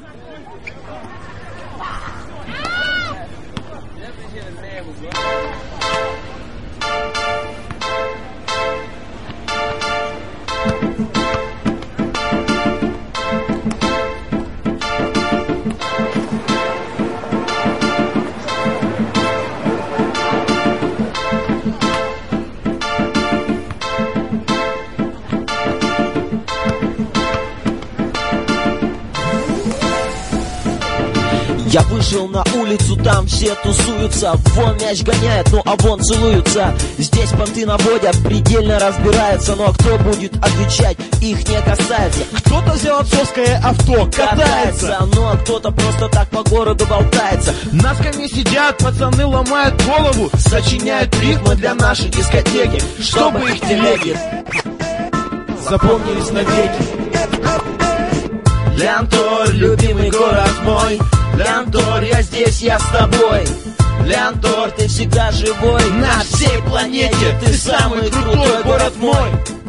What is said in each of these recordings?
Я вышел на улицу, там все тусуются. Вон мяч гоняет, ну а вон целуются. Здесь понты наводят, предельно разбираются. Но кто будет отвечать, их не касается. Кто-то взял отцовское авто, катается. Ну а кто-то просто так по городу болтается. На скамье сидят, пацаны ломают голову, сочиняют рифмы для нашей дискотеки, чтобы их телеги запомнились навеки. Лянтор, любимый город мой. Лянтор, я здесь, я с тобой. Лянтор, ты всегда живой. На всей планете ты самый крутой город мой.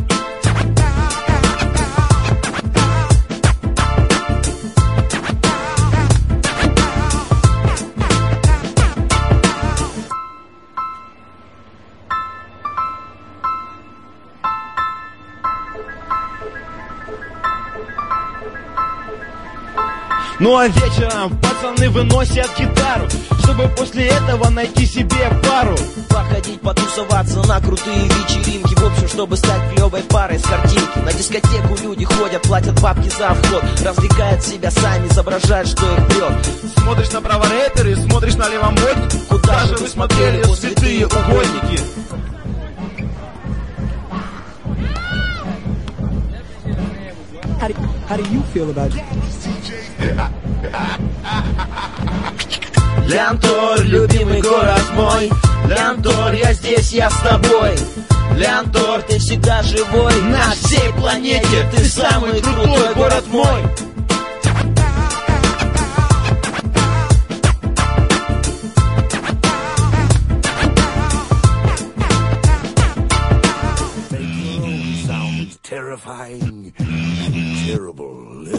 Ну а вечером пацаны выносят гитару, чтобы после этого найти себе пару. Походить, потусоваться на крутые вечеринки. В общем, чтобы стать клевой парой с картинки. На дискотеку люди ходят, платят бабки за вход. Развлекают себя сами, изображают, что их прет. Смотришь направо рэперы, смотришь налево модники. Куда же вы смотрели, о святые угодники? How do you feel about it? Лянтор, любимый город мой. Лянтор, я здесь, я с тобой. Лянтор, ты всегда живой. На всей планете ты самый крутой город мой. Terrifying, terrible.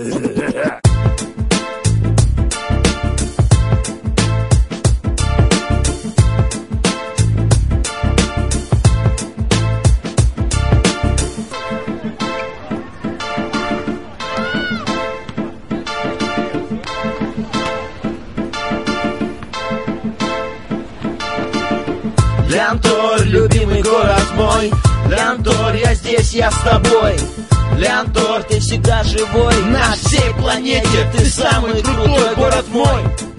Лянтор, любимый город мой. Лянтор, я здесь, я с тобой. Лянтор, ты всегда живой. На всей планете ты самый крутой город мой.